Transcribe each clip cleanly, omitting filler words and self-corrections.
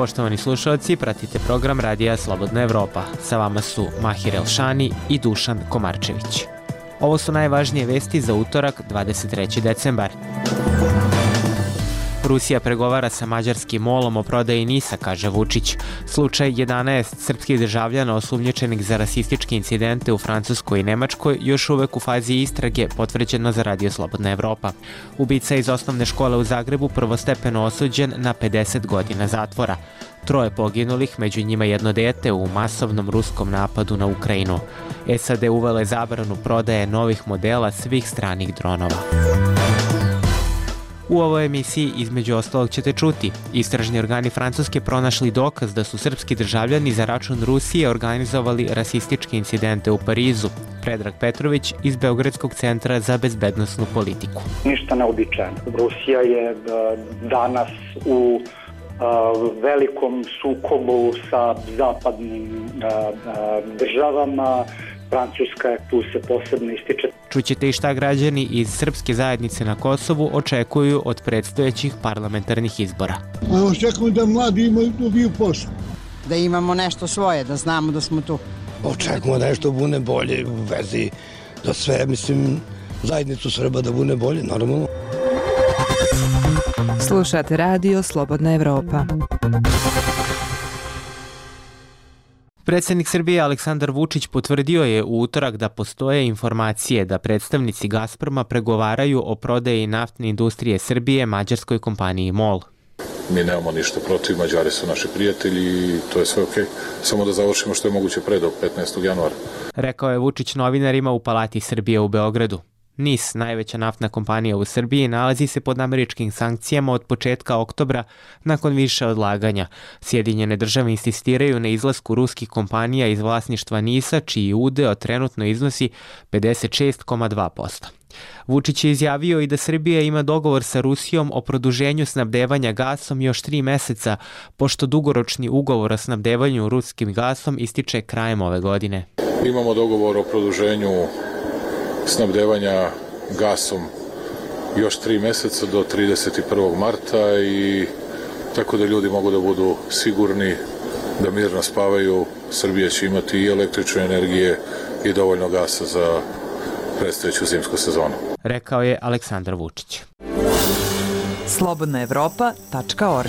Poštovani slušalci, pratite program Radija Slobodna Evropa. Sa vama su Mahir Elšani i Dušan Komarčević. Ovo su najvažnije vesti za utorak, 23. decembar. Rusija pregovara sa mađarskim MOL-om o prodaji NIS-a, kaže Vučić. Slučaj 11 srpskih državljana osumnjičenih za rasističke incidente u Francuskoj i Nemačkoj još uvek u fazi istrage, potvrđeno za Radio Slobodna Evropa. Ubica iz osnovne škole u Zagrebu prvostepeno osuđen na 50 godina zatvora. 3 poginulih, među njima jedno dete u masovnom ruskom napadu na Ukrajinu. SAD uvele zabranu prodaje novih modela svih stranih dronova. U ovoj emisiji između ostalog ćete čuti: istražni organi Francuske pronašli dokaz da su srpski državljani za račun Rusije organizovali rasističke incidente u Parizu. Predrag Petrović iz Beogradskog centra za bezbednosnu politiku. Ništa neobičajno. Rusija je danas u velikom sukobu sa zapadnim državama. Francuska je tu se posebno ističe. Čućete i šta građani iz srpske zajednice na Kosovu očekuju od predstojećih parlamentarnih izbora. Očekujem da mladi dobiju posao. Da imamo nešto svoje, da znamo da smo tu. Očekujemo da nešto bude bolje u vezi da sve, zajednicu Srba da bude bolje, normalno. Slušate Radio Slobodna Evropa. Predsjednik Srbije Aleksandar Vučić potvrdio je u utorak da postoje informacije da predstavnici Gazproma pregovaraju o prodaji naftne industrije Srbije mađarskoj kompaniji MOL. Mi nemamo ništa protiv, Mađari su naši prijatelji i to je sve okej. Samo da završimo što je moguće pre do 15. januara. Rekao je Vučić novinarima u Palati Srbije u Beogradu. NIS, najveća naftna kompanija u Srbiji, nalazi se pod američkim sankcijama od početka oktobra nakon više odlaganja. Sjedinjene države insistiraju na izlasku ruskih kompanija iz vlasništva NIS-a, čiji udeo trenutno iznosi 56,2%. Vučić je izjavio i da Srbija ima dogovor sa Rusijom o produženju snabdevanja gasom još 3 meseca, pošto dugoročni ugovor o snabdevanju ruskim gasom ističe krajem ove godine. Imamo dogovor o produženju snabdevanja gasom još 3 meseca do 31. marta i tako da ljudi mogu da budu sigurni da mirno spavaju. Srbija će imati i električne energije i dovoljno gasa za predstojeću zimsku sezonu. Rekao je Aleksandar Vučić. slobodnaevropa.org.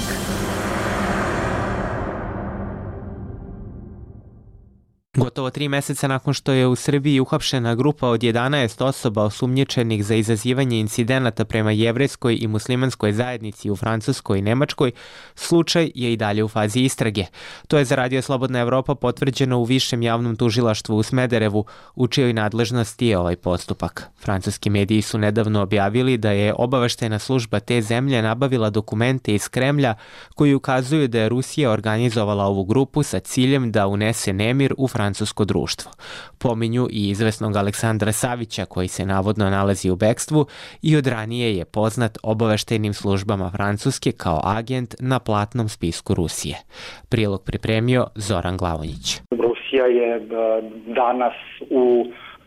Gotovo 3 meseca nakon što je u Srbiji uhapšena grupa od 11 osoba osumnjičenih za izazivanje incidenata prema jevrejskoj i muslimanskoj zajednici u Francuskoj i Nemačkoj, slučaj je i dalje u fazi istrage. To je za Radio Slobodna Evropa potvrđeno u Višem javnom tužilaštvu u Smederevu, u čijoj nadležnosti je ovaj postupak. Francuski mediji su nedavno objavili da je obaveštajna služba te zemlje nabavila dokumente iz Kremlja koji ukazuju da je Rusija organizovala ovu grupu sa ciljem da unese nemir u francusko društvo. Pominju i izvesnog Aleksandra Savića, koji se navodno nalazi u bekstvu i od ranije je poznat obaveštajnim službama Francuske kao agent na platnom spisku Rusije. Prilog pripremio Zoran Glavonjić. Rusija je danas u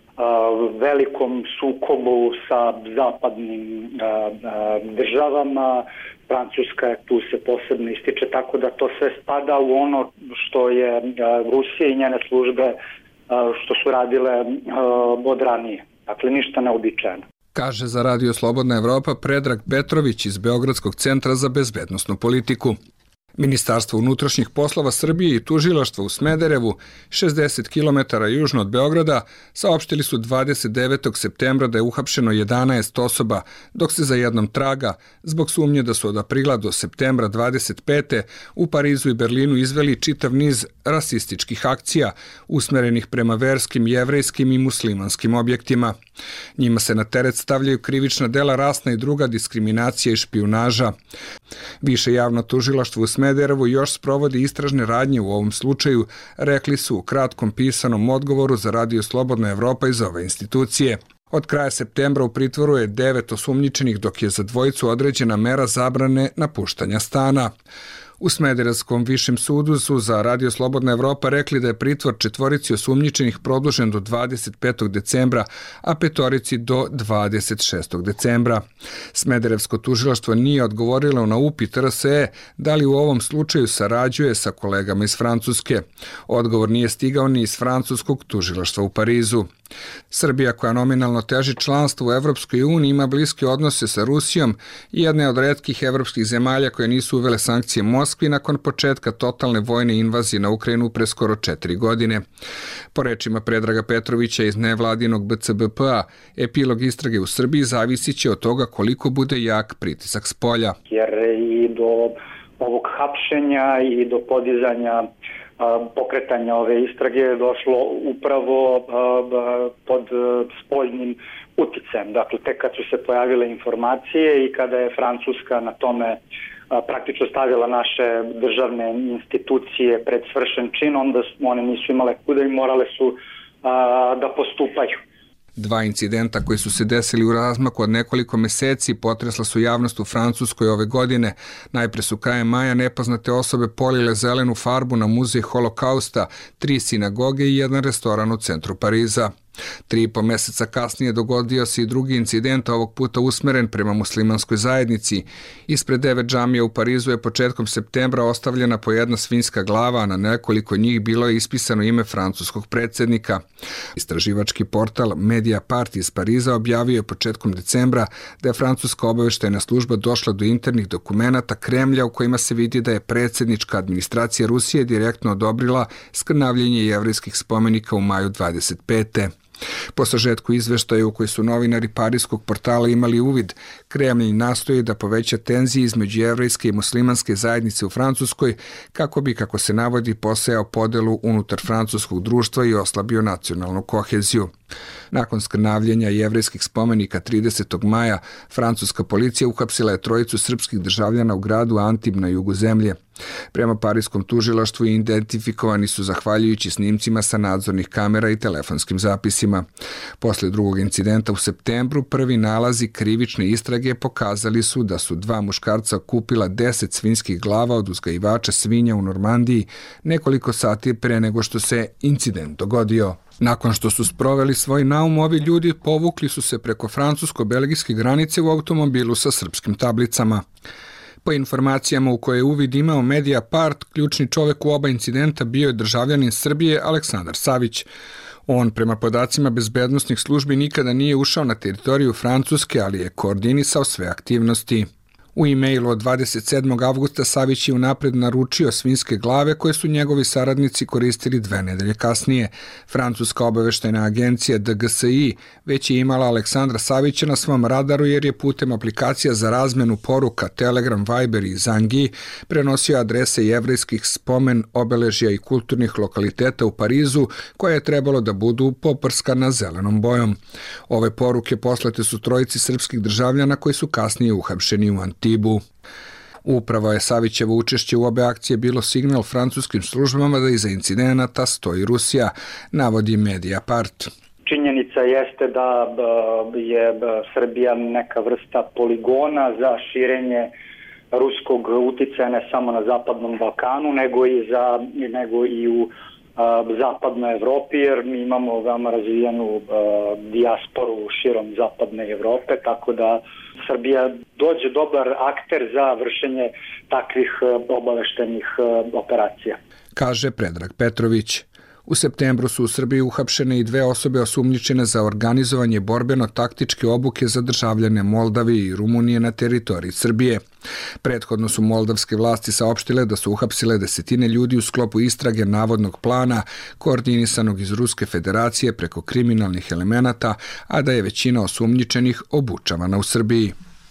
velikom sukobu sa zapadnim državama. Francuska je tu se posebno ističe, tako da to sve spada u ono što je Rusija i njene službe što su radile od ranije. Dakle, ništa neobičajno. Kaže za Radio Slobodna Evropa Predrag Petrović iz Beogradskog centra za bezbednosnu politiku. Ministarstvo unutrašnjih poslova Srbije i tužilaštvo u Smederevu, 60 km južno od Beograda, saopštili su 29. septembra da je uhapšeno 11 osoba, dok se za jednom traga, zbog sumnje da su od aprila do septembra 25. u Parizu i Berlinu izveli čitav niz rasističkih akcija, usmerenih prema verskim, jevrejskim i muslimanskim objektima. Njima se na teret stavljaju krivična dela rasna i druga diskriminacija i špijunaža. Više javno tužilaštvo u Smederevu još sprovodi istražne radnje u ovom slučaju, rekli su u kratkom pisanom odgovoru za Radio Slobodna Evropa iz ove institucije. Od kraja septembra u pritvoru je 9 osumnjičenih, dok je za dvojicu određena mera zabrane napuštanja stana. U Smederevskom višem sudu su za Radio Slobodna Evropa rekli da je pritvor 4 osumnjičenih produžen do 25. decembra, a 5 do 26. decembra. Smederevsko tužilaštvo nije odgovorilo na upit RSE da li u ovom slučaju sarađuje sa kolegama iz Francuske. Odgovor nije stigao ni iz francuskog tužilaštva u Parizu. Srbija, koja nominalno teži članstvo u Evropskoj uniji, ima bliske odnose sa Rusijom i jedna je od retkih evropskih zemalja koje nisu uvele sankcije Moskvi nakon početka totalne vojne invazije na Ukrajinu pre skoro 4 godine. Po rečima Predraga Petrovića iz nevladinog BCBP-a, epilog istrage u Srbiji zavisit će od toga koliko bude jak pritisak spolja. Jer i do ovog hapšenja i do podizanja pokretanja ove istrage je došlo upravo pod spoljnim uticajem. Dakle, tek kad su se pojavile informacije i kada je Francuska na tome praktično stavila naše državne institucije pred svršen čin, onda one nisu imale kuda i morale su da postupaju. 2 incidenta koji su se desili u razmaku od nekoliko meseci potresla su javnost u Francuskoj ove godine. Najpre su krajem maja nepoznate osobe polile zelenu farbu na muzej Holokausta, 3 sinagoge i 1 restoran u centru Pariza. 3,5 meseca kasnije dogodio se i drugi incident, ovog puta usmeren prema muslimanskoj zajednici. Ispred 9 džamija u Parizu je početkom septembra ostavljena po jedna svinjska glava, a na nekoliko njih bilo je ispisano ime francuskog predsjednika. Istraživački portal Mediapart iz Pariza objavio je početkom decembra da je francuska obaveštajna služba došla do internih dokumenata Kremlja u kojima se vidi da je predsjednička administracija Rusije direktno odobrila skrnavljenje jevrejskih spomenika u maju 25. Po sažetku izveštaja u koji su novinari parijskog portala imali uvid, Kremlj nastoji da poveća tenzije između jevrejske i muslimanske zajednice u Francuskoj kako bi, kako se navodi, posejao podelu unutar francuskog društva i oslabio nacionalnu koheziju. Nakon skrnavljenja jevrejskih spomenika 30. maja, francuska policija uhapsila je 3 srpskih državljana u gradu Antib na jugu zemlje. Prema parijskom tužilaštvu identifikovani su zahvaljujući snimcima sa nadzornih kamera i telefonskim zapisima. Posle drugog incidenta u septembru, prvi nalazi krivične istrage pokazali su da su 2 muškarca kupila 10 svinjskih glava od uzgajivača svinja u Normandiji nekoliko sati pre nego što se incident dogodio. Nakon što su sproveli svoj naum, ovi ljudi povukli su se preko francusko-belgijske granice u automobilu sa srpskim tablicama. Po informacijama u koje je uvid imao Mediapart, ključni čovek u oba incidenta bio je državljanin Srbije Aleksandar Savić. On, prema podacima bezbednosnih službi, nikada nije ušao na teritoriju Francuske, ali je koordinisao sve aktivnosti. U e-mailu od 27. avgusta Savić je unapred naručio svinjske glave koje su njegovi saradnici koristili 2 nedelje kasnije. Francuska obaveštajna agencija DGSI već je imala Aleksandra Savića na svom radaru jer je putem aplikacija za razmenu poruka Telegram, Viber i Zangi prenosio adrese jevrejskih spomen, obeležja i kulturnih lokaliteta u Parizu koje je trebalo da budu poprskana zelenom bojom. Ove poruke poslate su 3 srpskih državljana koji su kasnije uhapšeni u Antibu. Upravo je Savićevo učešće u obe akcije bilo signal francuskim službama da iza incidenata stoji Rusija, navodi Mediapart. Činjenica jeste da je Srbija neka vrsta poligona za širenje ruskog uticaja ne samo na Zapadnom Balkanu, nego i u Zapadnoj Evropi, jer mi imamo veoma razvijenu dijasporu širom Zapadne Evrope, tako da Srbija dođe dobar akter za vršenje takvih obaveštenih operacija. Kaže Predrag Petrović. U septembru su u Srbiji uhapšene i 2 osobe osumnjičene za organizovanje borbeno-taktičke obuke za državljane Moldavije i Rumunije na teritoriji Srbije. Prethodno su moldavske vlasti saopštile da su uhapsile desetine ljudi u sklopu istrage navodnog plana koordinisanog iz Ruske federacije preko kriminalnih elemenata, a da je većina osumnjičenih obučavana u Srbiji.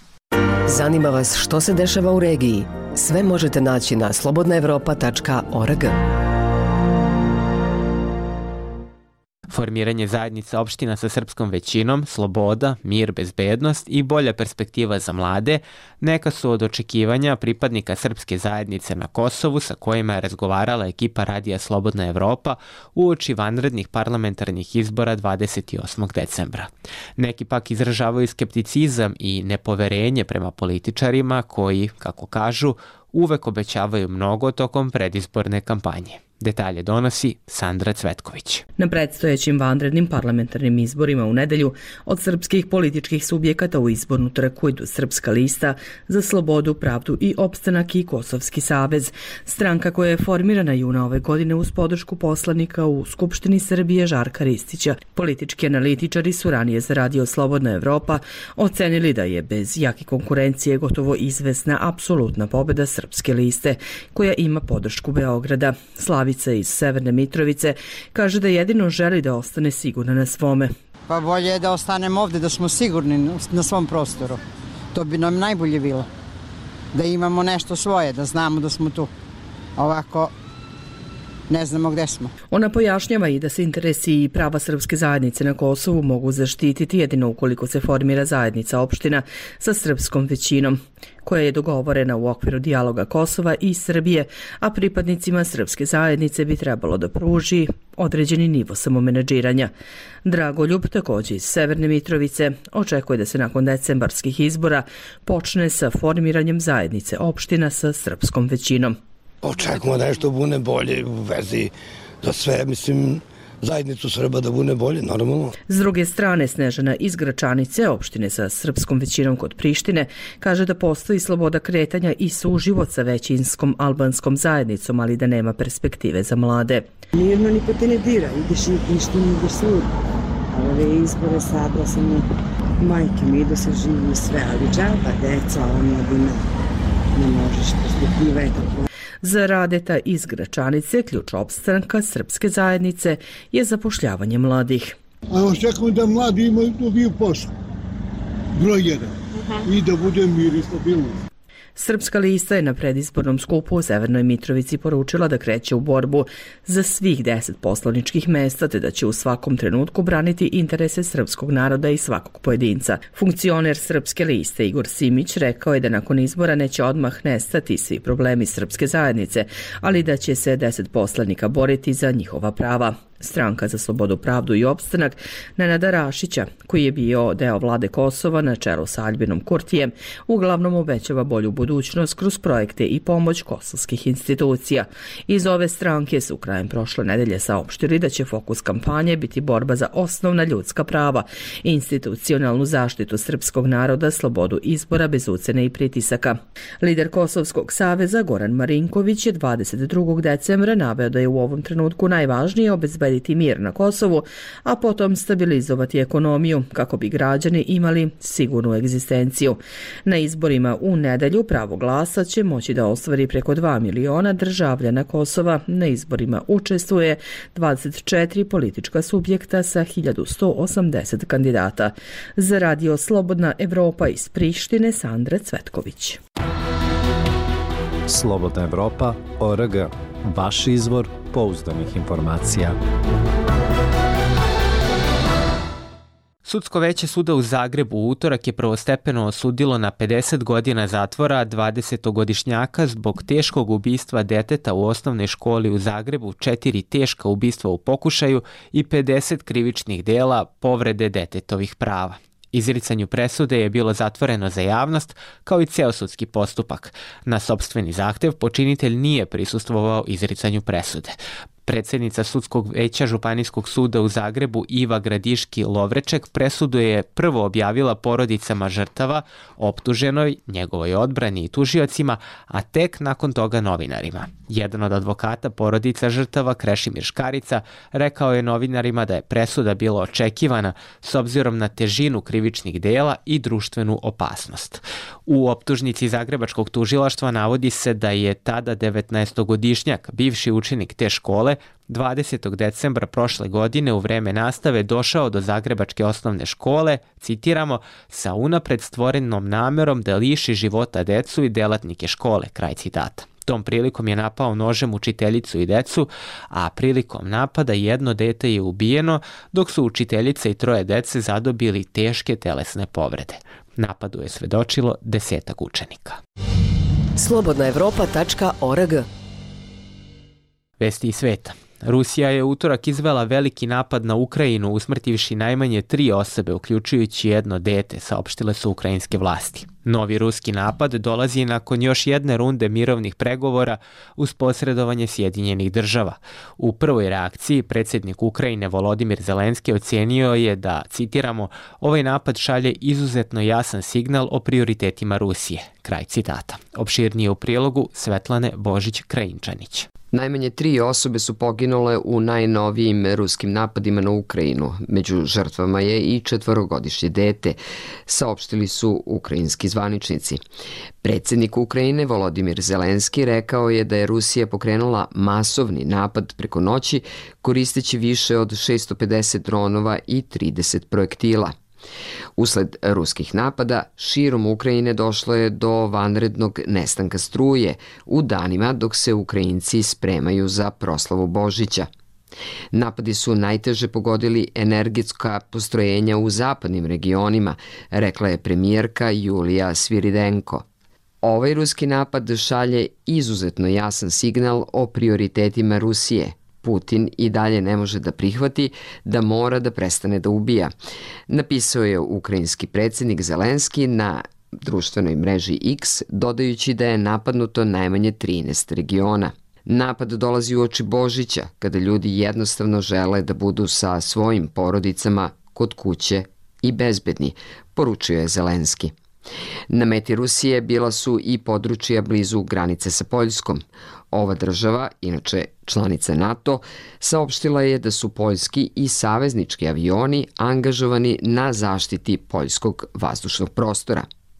Zanima vas što se dešava u regiji? Sve možete naći na slobodnaevropa.org. Formiranje zajednica opština sa srpskom većinom, sloboda, mir, bezbednost i bolja perspektiva za mlade neka su od očekivanja pripadnika srpske zajednice na Kosovu sa kojima je razgovarala ekipa Radija Slobodna Evropa uoči vanrednih parlamentarnih izbora 28. decembra. Neki pak izražavaju skepticizam i nepoverenje prema političarima koji, kako kažu, uvek obećavaju mnogo tokom predizborne kampanje. Detalje donosi Sandra Cvetković. Na predstojećim vanrednim parlamentarnim izborima u nedelju od srpskih političkih subjekata u izbornu trku idu Srpska lista za slobodu, pravdu i opstanak i Kosovski savez. Stranka koja je formirana juna ove godine uz podršku poslanika u Skupštini Srbije Žarka Ristića. Politički analitičari su ranije za Radio Slobodna Evropa ocenili da je bez jake konkurencije gotovo izvesna apsolutna pobeda Srpske liste, koja ima podršku Beograda. Slavica iz Severne Mitrovice kaže da jedino želi da ostane sigurna na svome. Pa bolje je da ostanemo ovde, da smo sigurni na svom prostoru. To bi nam najbolje bilo. Da imamo nešto svoje, da znamo da smo tu. Ovako ne znamo gde smo. Ona pojašnjava i da se interesi i prava srpske zajednice na Kosovu mogu zaštititi jedino ukoliko se formira zajednica opština sa srpskom većinom, koja je dogovorena u okviru dijaloga Kosova i Srbije, a pripadnicima srpske zajednice bi trebalo da pruži određeni nivo samomenadžiranja. Dragoljub, također iz Severne Mitrovice, očekuje da se nakon decembarskih izbora počne sa formiranjem zajednice opština sa srpskom većinom. Očekujemo da nešto bude bolje u vezi da sve, zajednicu Srba da bude bolje, normalno. S druge strane, Snežana iz Gračanice, opštine sa srpskom većinom kod Prištine, kaže da postoji sloboda kretanja i suživot sa većinskom albanskom zajednicom, ali da nema perspektive za mlade. Mirno niko te ne dira, ideš i Prištini, ideš svud. A ove izbore sada sam majke mi idu se živi sve, ali džaba, deca, omladina, ne možeš, perspektiva je tako. Za Radeta iz Gračanice ključ opstanka srpske zajednice je zapošljavanje mladih. Očekujem da mladi dobiju posao, broj 1, i da bude mir i stabilnost. Srpska lista je na predizbornom skupu u Severnoj Mitrovici poručila da kreće u borbu za svih 10 poslaničkih mesta, te da će u svakom trenutku braniti interese srpskog naroda i svakog pojedinca. Funkcioner Srpske liste Igor Simić rekao je da nakon izbora neće odmah nestati svi problemi srpske zajednice, ali da će se 10 poslanika boriti za njihova prava. Stranka za slobodu, pravdu i opstanak Nenada Rašića, koji je bio deo vlade Kosova na čelu sa Albinom Kurtijem, uglavnom obećava bolju budućnost kroz projekte i pomoć kosovskih institucija. Iz ove stranke su krajem prošle nedelje saopštili da će fokus kampanje biti borba za osnovna ljudska prava, institucionalnu zaštitu srpskog naroda, slobodu izbora bez ucene i pritisaka. Lider Kosovskog saveza Goran Marinković je 22. decembra naveo da je u ovom trenutku najvažnije obezbediti mir na Kosovu, a potom stabilizovati ekonomiju kako bi građani imali sigurnu egzistenciju. Na izborima u nedelju pravo glasa će moći da ostvari preko 2 miliona državljana Kosova. Na izborima učestvuje 24 politička subjekta sa 1180 kandidata. Za Radio Slobodna Evropa iz Prištine, Sandra Cvetković. Slobodna Evropa.org, vaš izvor pouzdanih informacija. Sudsko veće suda u Zagrebu u utorak je prvostepeno osudilo na 50 godina zatvora 20-godišnjaka zbog teškog ubistva deteta u osnovnoj školi u Zagrebu, 4 teška ubistva u pokušaju i 50 krivičnih dela povrede detetovih prava. Izricanju presude je bilo zatvoreno za javnost, kao i ceo sudski postupak. Na sopstveni zahtev počinitelj nije prisustvovao izricanju presude. Predsjednica Sudskog veća Županijskog suda u Zagrebu Iva Gradiški-Lovreček presudu je prvo objavila porodicama žrtava, optuženoj, njegovoj odbrani i tužiocima, a tek nakon toga novinarima. Jedan od advokata porodica žrtava, Krešimir Škarica, rekao je novinarima da je presuda bila očekivana s obzirom na težinu krivičnih dela i društvenu opasnost. U optužnici Zagrebačkog tužilaštva navodi se da je tada 19-godišnjak, bivši učenik te škole, 20. decembra prošle godine u vreme nastave došao do Zagrebačke osnovne škole, citiramo, sa unapred stvorenom namerom da liši života decu i delatnike škole, kraj citata. Tom prilikom je napao nožem učiteljicu i decu, a prilikom napada jedno dete je ubijeno, dok su učiteljica i 3 dece zadobili teške telesne povrede. Napadu je svedočilo 10 učenika. Slobodnaevropa.org. Vesti iz sveta. Rusija je utorak izvela veliki napad na Ukrajinu, usmrtivši najmanje 3 osobe, uključujući jedno dete, saopštile su ukrajinske vlasti. Novi ruski napad dolazi nakon još jedne runde mirovnih pregovora uz posredovanje Sjedinjenih država. U prvoj reakciji predsjednik Ukrajine Volodimir Zelenski ocenio je da, citiramo, ovaj napad šalje izuzetno jasan signal o prioritetima Rusije. Kraj citata. Opširnije u prilogu Svetlane Božić-Krajinčanić. Najmanje 3 osobe su poginule u najnovijim ruskim napadima na Ukrajinu. Među žrtvama je i 4-godišnje dete, saopštili su ukrajinski zvaničnici. Predsjednik Ukrajine Volodimir Zelenski rekao je da je Rusija pokrenula masovni napad preko noći koristeći više od 650 dronova i 30 projektila. Usled ruskih napada, širom Ukrajine došlo je do vanrednog nestanka struje u danima dok se Ukrajinci spremaju za proslavu Božića. Napadi su najteže pogodili energetska postrojenja u zapadnim regionima, rekla je premijerka Julija Sviridenko. Ovaj ruski napad šalje izuzetno jasan signal o prioritetima Rusije. Putin i dalje ne može da prihvati da mora da prestane da ubija, napisao je ukrajinski predsjednik Zelenski na društvenoj mreži X, dodajući da je napadnuto najmanje 13 regiona. Napad dolazi uoči Božića, kada ljudi jednostavno žele da budu sa svojim porodicama kod kuće i bezbedni, poručio je Zelenski. Na meti Rusije bila su i područja blizu granice sa Poljskom. Ova država, inače članica NATO, saopštila je da su poljski i saveznički avioni angažovani na zaštiti poljskog vazdušnog prostora.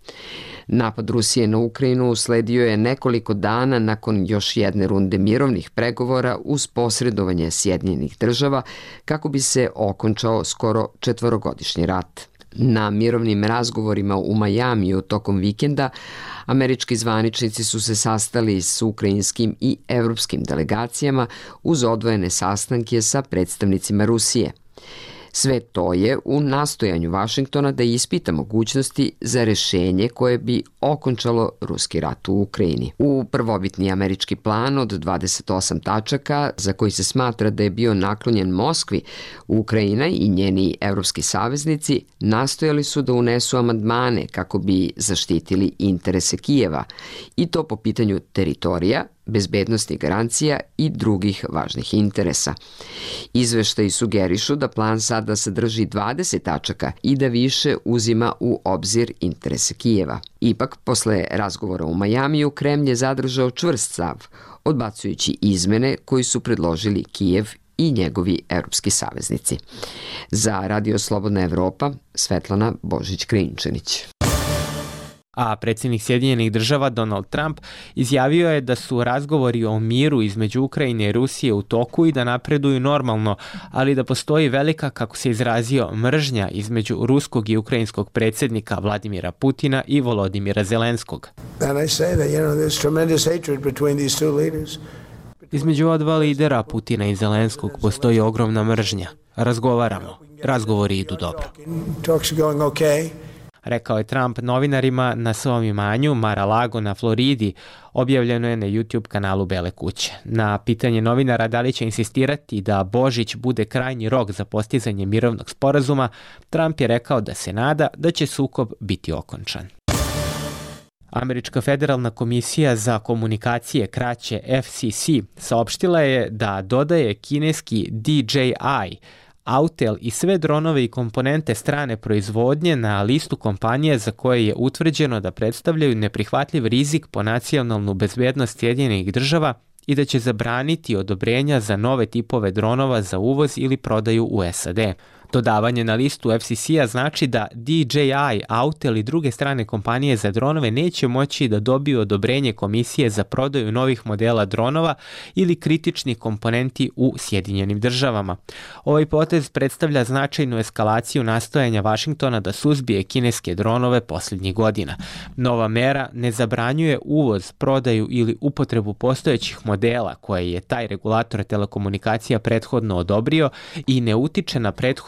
Napad Rusije na Ukrajinu usledio je nekoliko dana nakon još jedne runde mirovnih pregovora uz posredovanje Sjedinjenih država kako bi se okončao skoro 4-godišnji rat. Na mirovnim razgovorima u Majamiju tokom vikenda američki zvaničnici su se sastali s ukrajinskim i evropskim delegacijama uz odvojene sastanke sa predstavnicima Rusije. Sve to je u nastojanju Vašingtona da ispita mogućnosti za rešenje koje bi okončalo ruski rat u Ukrajini. U prvobitni američki plan od 28 tačaka, za koji se smatra da je bio naklonjen Moskvi, Ukrajina i njeni evropski saveznici nastojali su da unesu amandmane kako bi zaštitili interese Kijeva, i to po pitanju teritorija, bezbednosti garancija i drugih važnih interesa. Izveštaji sugerišu da plan sada sadrži 20 tačaka i da više uzima u obzir interese Kijeva. Ipak, posle razgovora u Majamiju, Kremlj je zadržao čvrst stav, odbacujući izmene koji su predložili Kijev i njegovi evropski saveznici. Za Radio Slobodna Evropa, Svetlana Božić-Krinčanić. A predsjednik Sjedinjenih država Donald Trump izjavio je da su razgovori o miru između Ukrajine i Rusije u toku i da napreduju normalno, ali da postoji velika, kako se izrazio, mržnja između ruskog i ukrajinskog predsjednika Vladimira Putina i Volodimira Zelenskog. Između ova dva lidera, Putina i Zelenskog, postoji ogromna mržnja. Razgovaramo. Razgovori idu dobro. Rekao je Trump novinarima na svom imanju Mar-a-Lago na Floridi, objavljeno je na YouTube kanalu Bele kuće. Na pitanje novinara da li će insistirati da Božić bude krajnji rok za postizanje mirovnog sporazuma, Trump je rekao da se nada da će sukob biti okončan. Američka federalna komisija za komunikacije, kraće FCC, saopštila je da dodaje kineski DJI, Autel i sve dronove i komponente strane proizvodnje na listu kompanije za koje je utvrđeno da predstavljaju neprihvatljiv rizik po nacionalnu bezbednost Sjedinjenih država i da će zabraniti odobrenja za nove tipove dronova za uvoz ili prodaju u SAD. Dodavanje na listu FCC-a znači da DJI, Autel i druge strane kompanije za dronove neće moći da dobiju odobrenje komisije za prodaju novih modela dronova ili kritičnih komponenti u Sjedinjenim državama. Ovaj potez predstavlja značajnu eskalaciju nastojanja Vašingtona da suzbije kineske dronove posljednjih godina. Nova mera ne zabranjuje uvoz, prodaju ili upotrebu postojećih modela koje je taj regulator telekomunikacija prethodno odobrio i ne utiče na prethodno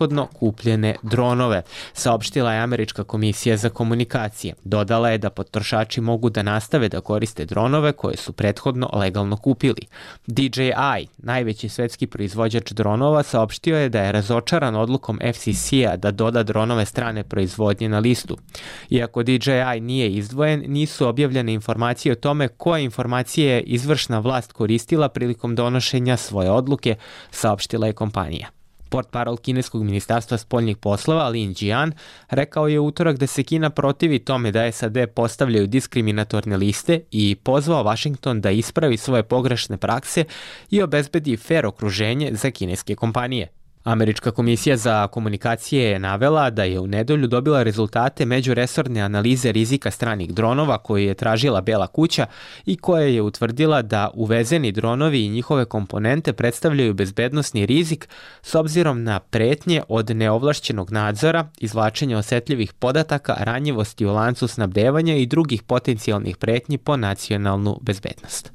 prethodno kupljene dronove, saopštila je Američka komisija za komunikacije. Dodala je da potrošači mogu da nastave da koriste dronove koje su prethodno legalno kupili. DJI, najveći svetski proizvođač dronova, saopštio je da je razočaran odlukom FCC-a da doda dronove strane proizvodnje na listu. Iako DJI nije izdvojen, nisu objavljene informacije o tome koje informacije je izvršna vlast koristila prilikom donošenja svoje odluke, saopštila je kompanija. Portparol kineskog ministarstva spoljnih poslova Lin Jian rekao je u utorak da se Kina protivi tome da SAD postavljaju diskriminatorne liste i pozvao Washington da ispravi svoje pogrešne prakse i obezbedi fer okruženje za kineske kompanije. Američka komisija za komunikacije je navela da je u nedelju dobila rezultate međuresorne analize rizika stranih dronova koje je tražila Bela kuća i koja je utvrdila da uvezeni dronovi i njihove komponente predstavljaju bezbednosni rizik s obzirom na pretnje od neovlašćenog nadzora, izvlačenja osetljivih podataka, ranjivosti u lancu snabdevanja i drugih potencijalnih pretnji po nacionalnu bezbednost.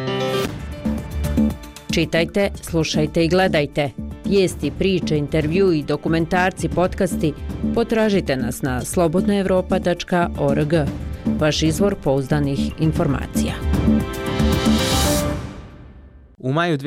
Čitajte, slušajte i gledajte. Vijesti, priče, intervju i dokumentarci, podcasti potražite nas na slobodnaevropa.org. Vaš izvor pouzdanih informacija. U maju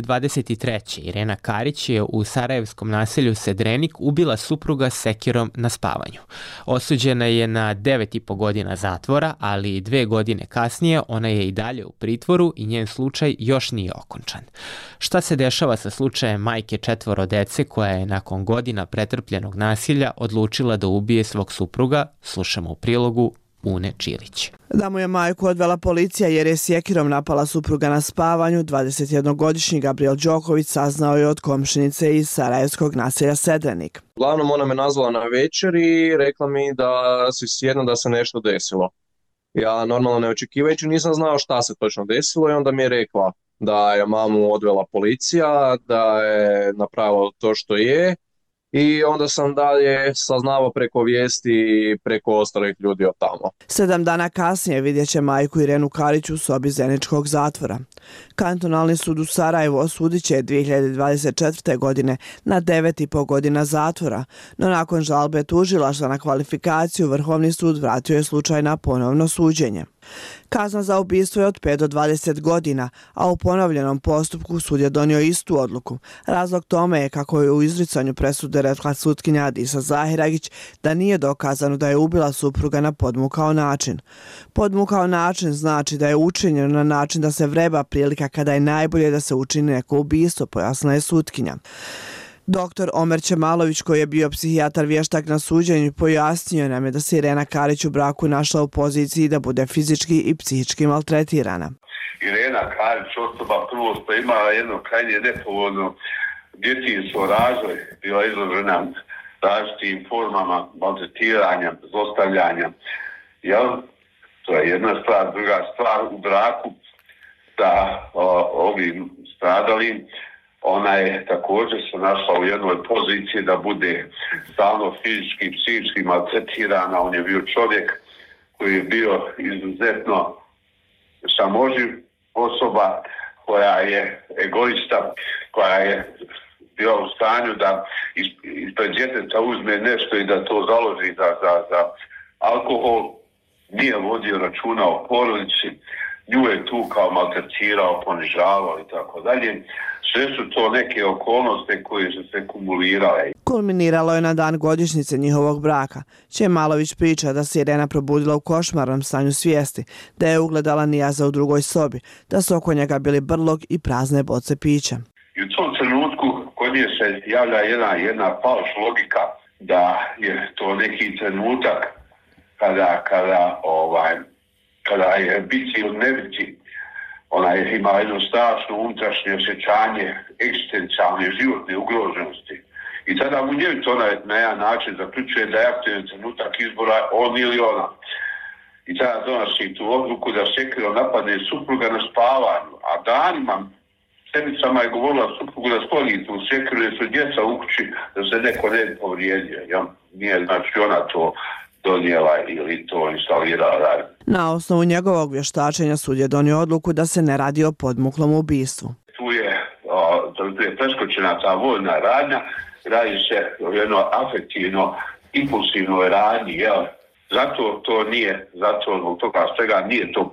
2023. Irena Karić je u sarajevskom naselju Sedrenik ubila supruga sekirom na spavanju. Osuđena je na 9,5 godina zatvora, ali 2 godine kasnije ona je i dalje u pritvoru i njen slučaj još nije okončan. Šta se dešava sa slučajem majke 4 dece koja je nakon godina pretrpljenog nasilja odlučila da ubije svog supruga, slušamo u prilogu Une Čilić. Da mu je majku odvela policija jer je sjekirom napala supruga na spavanju, 21-godišnji Gabriel Đoković saznao je od komšinice iz sarajevskog naselja Sedrenik. Uglavnom ona me nazvala na večer i rekla mi da si sjedno da se nešto desilo. Ja normalno ne očekivajući nisam znao šta se točno desilo i onda mi je rekla da je mamu odvela policija, da je napravila to što je. I onda sam dalje saznavao preko vijesti i preko ostalih ljudi od tamo. 7 dana kasnije vidjet će majku Irenu Karić u sobi Zeničkog zatvora. Kantonalni sud u Sarajevu osudit će 2024. godine na 9,5 godina zatvora, no nakon žalbe tužilaštva na kvalifikaciju Vrhovni sud vratio je slučaj na ponovno suđenje. Kazna za ubistvo je od 5 do 20 godina, a u ponovljenom postupku sud je donio istu odluku. Razlog tome je, kako je u izricanju presude rekla sutkinja Adisa Zahiragić, da nije dokazano da je ubila supruga na podmukao način. Podmukao način znači da je učinjeno na način da se vreba prilika kada je najbolje da se učini neko ubistvo, pojasnila je sutkinja. Doktor Omer Čemalović, koji je bio psihijatar vještak na suđenju, pojasnio nam je da se Irena Karić u braku našla u poziciji da bude fizički i psihički maltretirana. Irena Karić, osoba prvo što je imala jedno krajnje nepovoljno djetinjstvo razvoj, bila izložena različitim formama maltretiranja, zlostavljanja. Jel? To je jedna stvar. Druga stvar, u braku sa ovim stradalim, ona je također se našla u jednoj poziciji da bude stalno fizički i psihički maltretirana. On je bio čovjek koji je bio izuzetno samoživ osoba, koja je egoista, koja je bila u stanju da ispred djeteta uzme nešto i da to založi za alkohol. Nije vodio računa o porodici, nju je tu kao maltretirao, ponižavao i tako dalje. Sve su to neke okolnosti koje su se kumulirale. Kulminiralo je na dan godišnjice njihovog braka. Čemalović priča da se Irena probudila u košmarnom stanju svijesti, da je ugledala Nijaza u drugoj sobi, da su oko njega bili brlog i prazne boce pića. I u tom trenutku kod nje se javlja jedna falš logika da je to neki trenutak kada je biti ili ne biti. Ona je imala jedno strašno unutrašnje osjećanje egzistencijalne životne ugroženosti. I tada mu njevito ona na jedan način zaključuje da je aktualni trenutak izbora on ili ona. I tada donosi tu odluku da sekirom napadne supruga na spavanju. A danima, sedmicama je govorila suprugu da skloni tu sekiru jer su djeca u kući da se neko ne povrijedio. Ja? Nije znači ona to donijela ili to instalirala. Na osnovu njegovog vještačenja sud je donio odluku da se ne radi o podmuklom ubistvu. Tu je preskočena ta vojna radnja radi se o jedno afektivno, impulsivnoj radnji, jel? Zato to nije, zato zbog toga svega nije to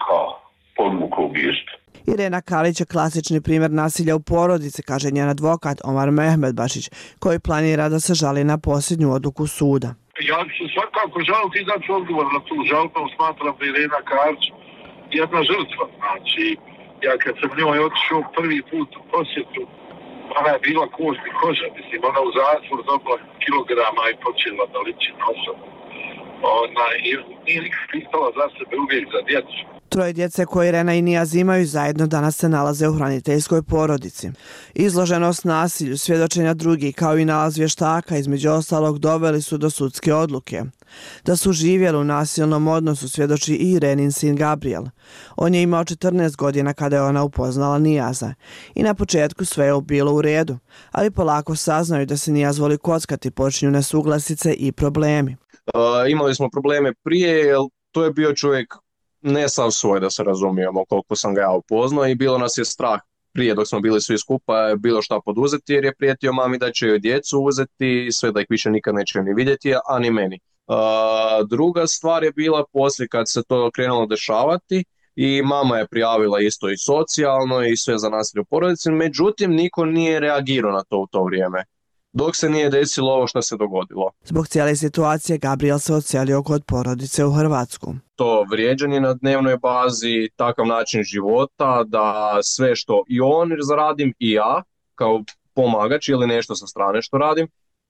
podmuklo ubistvo. Irena Kalić je klasični primjer nasilja u porodici, kaže njen advokat Omar Mehmedbašić, koji planira da se žali na posljednju odluku suda. Ja ću svakako žaliti i dati odgovor na tu žalbu, smatram da Irena Kalić jedna žrtva. Znači, ja kad sam njoj otišao prvi put u posjetu, ona je bila kožni koža, mislim, ona u zatvor dobila kilograma i počela da liči na osobu. Ona nije nikad pitala za sebe, uvijek za djecu. Troje djece koje Irena i Nijaz imaju zajedno danas se nalaze u hraniteljskoj porodici. Izloženost nasilju, svjedočenja drugih kao i nalaz vještaka između ostalog doveli su do sudske odluke. Da su živjeli u nasilnom odnosu svjedoči i Irenin sin Gabriel. On je imao 14 godina kada je ona upoznala Nijaza. I na početku sve je bilo u redu, ali polako saznaju da se Nijaz voli kockati, počinju nesuglasice i problemi. Imali smo probleme prije, jer to je bio čovjek ne sav svoj, da se razumijemo, koliko sam ga ja upoznao, i bilo nas je strah prije dok smo bili svi skupa bilo šta poduzeti, jer je prijetio mami da će joj djecu uzeti, sve da ih više nikad neće ni vidjeti, a ni meni. Druga stvar je bila poslije kad se to krenulo dešavati i mama je prijavila isto i socijalno i sve za nasilje u porodici, međutim niko nije reagirao na to u to vrijeme, dok se nije desilo ovo što se dogodilo. Zbog cijele situacije Gabriel se odselio kod porodice u Hrvatsku. To vrijeđanje na dnevnoj bazi, takav način života, da sve što i on zaradim i ja kao pomagač ili nešto sa strane što radim,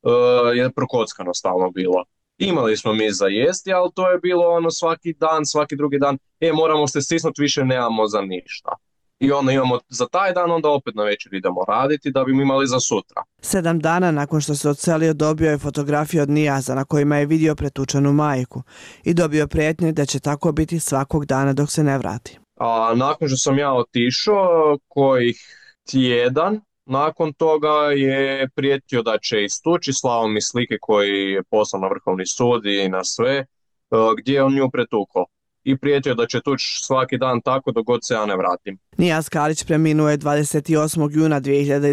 je prokockano stalno bilo. Imali smo mi za jesti, ali to je bilo ono svaki dan, svaki drugi dan, moramo se stisnuti, više nemamo za ništa. I onda imamo za taj dan, onda opet na večer idemo raditi da bi imali za sutra. 7 dana nakon što se odselio dobio je fotografije od Nijaza na kojima je vidio pretučenu majku i dobio prijetnje da će tako biti svakog dana dok se ne vrati. A nakon što sam ja otišao, kojih tjedan nakon toga je prijetio da će istući, slao mi slike koji je poslao na Vrhovni sud i na sve, gdje je on nju pretukao. I prijetio da će tući svaki dan tako dok god se ja ne vratim. Nijaz Kalić preminuo je 28. juna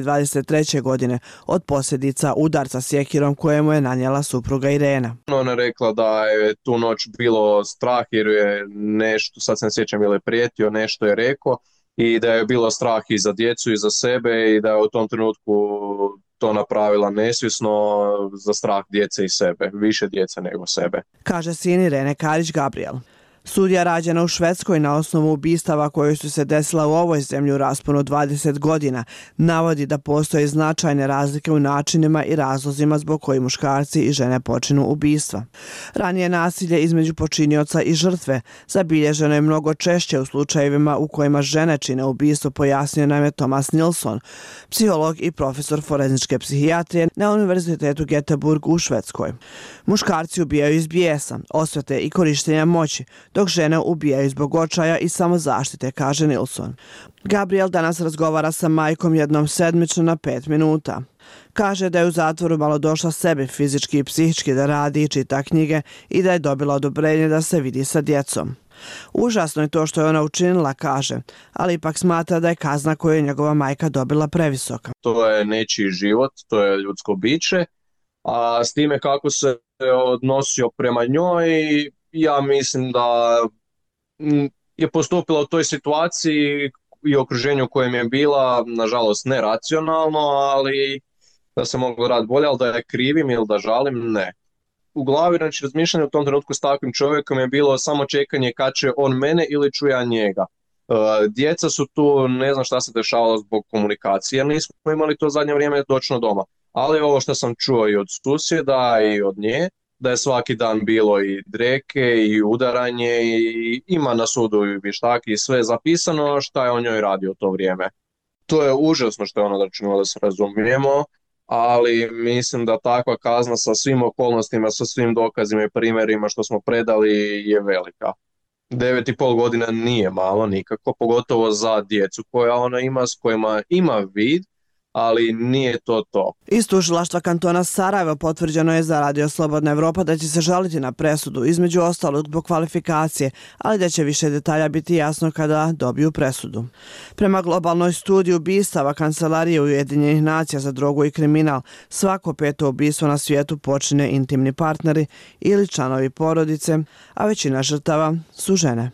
2023. godine od posljedica udarca sjekirom kojemu je nanijela supruga Irena. Ona je rekla da je tu noć bilo strah jer je nešto, sad se ne sjećam ili je prijetio, nešto je rekao i da je bilo strah i za djecu i za sebe i da je u tom trenutku to napravila nesvjesno za strah djece i sebe, više djece nego sebe. Kaže sin Irene Kalić Gabriel. Sudija rađena u Švedskoj na osnovu ubistava koje su se desila u ovoj zemlji u rasponu 20 godina navodi da postoje značajne razlike u načinima i razlozima zbog koji muškarci i žene počinu ubistva. Ranije nasilje između počinioca i žrtve zabilježeno je mnogo češće u slučajevima u kojima žene čine ubistvo, pojasnio nam je Thomas Nilsson, psiholog i profesor forenzičke psihijatrije na Univerzitetu Göteborg u Švedskoj. Muškarci ubijaju iz bijesa, osvete i korištenja moći, dok žene ubijaju zbog očaja i samozaštite, kaže Nilsson. Gabriel danas razgovara sa majkom jednom sedmično na 5 minuta. Kaže da je u zatvoru malo došla sebi fizički i psihički da radi i čita knjige i da je dobila odobrenje da se vidi sa djecom. Užasno je to što je ona učinila, kaže, ali ipak smatra da je kazna koju je njegova majka dobila previsoka. To je nečiji život, to je ljudsko biće, a s time kako se odnosio prema njoj, ja mislim da je postupila u toj situaciji i okruženju u kojem je bila, nažalost, neracionalno, ali da se moglo raditi bolje, ali da je krivim ili da žalim, ne. U glavi, znači, razmišljanje u tom trenutku s takvim čovjekom je bilo samo čekanje kad će on mene ili ću ja njega. Djeca su tu, ne znam šta se dešavalo zbog komunikacije, jer nismo imali to zadnje vrijeme točno doma. Ali ovo što sam čuo i od susjeda i od nje, da je svaki dan bilo i dreke i udaranje i ima na sudu i vještaki i sve zapisano šta je on njoj radio u to vrijeme. To je užasno što je ona načinila, da se razumijemo, ali mislim da takva kazna sa svim okolnostima, sa svim dokazima i primjerima što smo predali je velika. 9,5 godina nije malo nikako, pogotovo za djecu koja ona ima, s kojima ima vid, ali nije to to. Iz tužilaštva kantona Sarajevo potvrđeno je za Radio Slobodna Evropa da će se žaliti na presudu, između ostalog zbog kvalifikacije, ali da će više detalja biti jasno kada dobiju presudu. Prema globalnoj studiji ubistava Kancelarije Ujedinjenih nacija za drogu i kriminal, svako 5. ubistvo na svijetu počine intimni partneri ili članovi porodice, a većina žrtava su žene.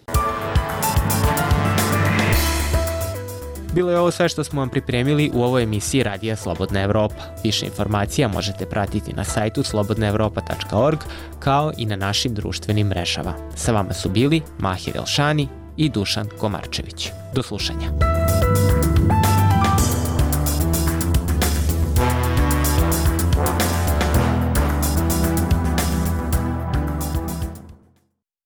Bilo je ovo sve što smo vam pripremili u ovoj emisiji Radija Slobodna Evropa. Više informacija možete pratiti na sajtu slobodnaevropa.org kao i na našim društvenim mrežama. Sa vama su bili Mahir Elšani i Dušan Komarčević. Do slušanja.